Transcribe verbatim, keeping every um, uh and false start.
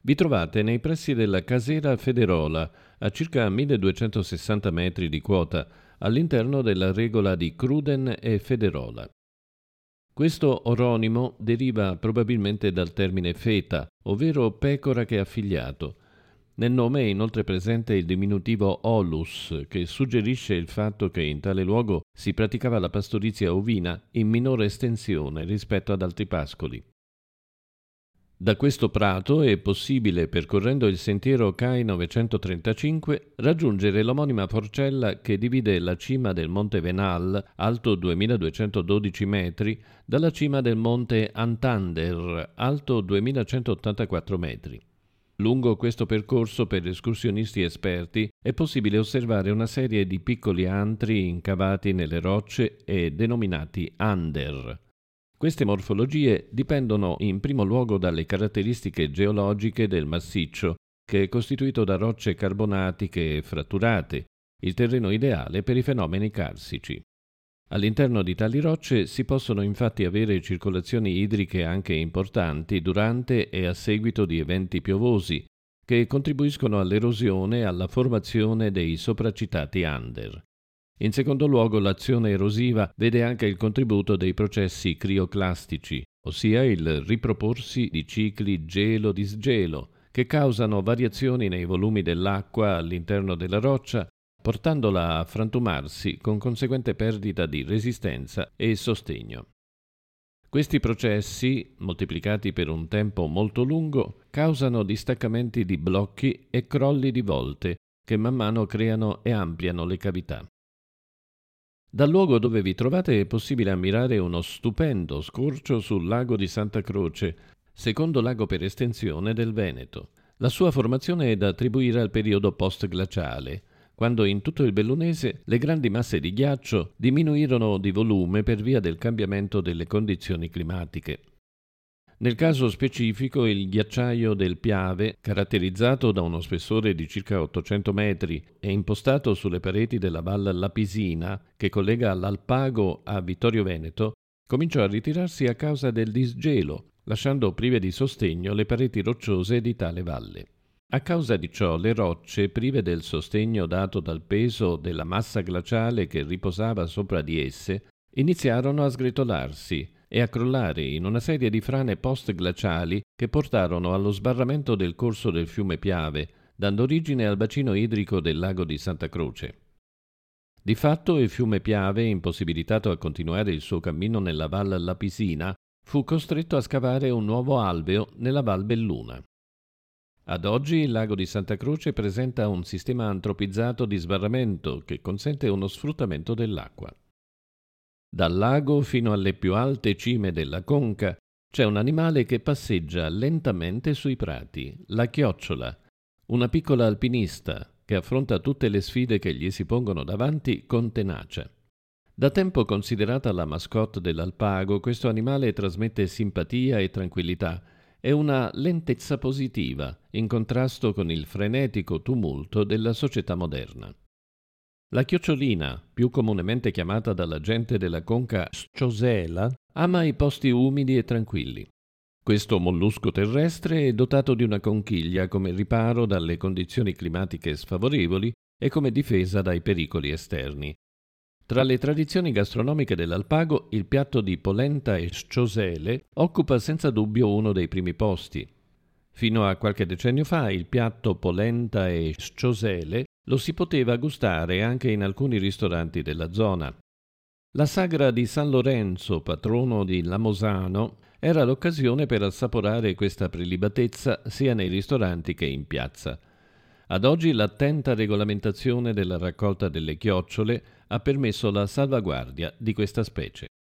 Vi trovate nei pressi della Casera Federola, a circa milleduecentosessanta metri di quota, all'interno della regola di Cruden e Federola. Questo oronimo deriva probabilmente dal termine feta, ovvero pecora che ha figliato. Nel nome è inoltre presente il diminutivo olus, che suggerisce il fatto che in tale luogo si praticava la pastorizia ovina in minore estensione rispetto ad altri pascoli. Da questo prato è possibile, percorrendo il sentiero C A I novecentotrentacinque, raggiungere l'omonima forcella che divide la cima del Monte Venal, alto duemiladuecentododici metri, dalla cima del Monte Antander, alto duemilacentottantaquattro metri. Lungo questo percorso, per escursionisti esperti, è possibile osservare una serie di piccoli antri incavati nelle rocce e denominati under. Queste morfologie dipendono in primo luogo dalle caratteristiche geologiche del massiccio, che è costituito da rocce carbonatiche e fratturate, il terreno ideale per i fenomeni carsici. All'interno di tali rocce si possono infatti avere circolazioni idriche anche importanti durante e a seguito di eventi piovosi, che contribuiscono all'erosione e alla formazione dei sopracitati under. In secondo luogo, l'azione erosiva vede anche il contributo dei processi crioclastici, ossia il riproporsi di cicli gelo-disgelo, che causano variazioni nei volumi dell'acqua all'interno della roccia, portandola a frantumarsi con conseguente perdita di resistenza e sostegno. Questi processi, moltiplicati per un tempo molto lungo, causano distaccamenti di blocchi e crolli di volte, che man mano creano e ampliano le cavità. Dal luogo dove vi trovate è possibile ammirare uno stupendo scorcio sul lago di Santa Croce, secondo lago per estensione del Veneto. La sua formazione è da attribuire al periodo post-glaciale, quando in tutto il Bellunese le grandi masse di ghiaccio diminuirono di volume per via del cambiamento delle condizioni climatiche. Nel caso specifico, il ghiacciaio del Piave, caratterizzato da uno spessore di circa ottocento metri e impostato sulle pareti della Val Lapisina, che collega l'Alpago a Vittorio Veneto, cominciò a ritirarsi a causa del disgelo, lasciando prive di sostegno le pareti rocciose di tale valle. A causa di ciò, le rocce, prive del sostegno dato dal peso della massa glaciale che riposava sopra di esse, iniziarono a sgretolarsi e a crollare in una serie di frane post-glaciali che portarono allo sbarramento del corso del fiume Piave, dando origine al bacino idrico del lago di Santa Croce. Di fatto, il fiume Piave, impossibilitato a continuare il suo cammino nella Val Lapisina, fu costretto a scavare un nuovo alveo nella Val Belluna. Ad oggi il lago di Santa Croce presenta un sistema antropizzato di sbarramento che consente uno sfruttamento dell'acqua. Dal lago fino alle più alte cime della conca c'è un animale che passeggia lentamente sui prati, la chiocciola, una piccola alpinista che affronta tutte le sfide che gli si pongono davanti con tenacia. Da tempo considerata la mascotte dell'Alpago, questo animale trasmette simpatia e tranquillità e una lentezza positiva, in contrasto con il frenetico tumulto della società moderna. La chiocciolina, più comunemente chiamata dalla gente della conca sciosela, ama i posti umidi e tranquilli. Questo mollusco terrestre è dotato di una conchiglia come riparo dalle condizioni climatiche sfavorevoli e come difesa dai pericoli esterni. Tra le tradizioni gastronomiche dell'Alpago, il piatto di polenta e sciosele occupa senza dubbio uno dei primi posti. Fino a qualche decennio fa il piatto polenta e sciosele lo si poteva gustare anche in alcuni ristoranti della zona. La sagra di San Lorenzo, patrono di Lamosano, era l'occasione per assaporare questa prelibatezza sia nei ristoranti che in piazza. Ad oggi l'attenta regolamentazione della raccolta delle chiocciole ha permesso la salvaguardia di questa specie.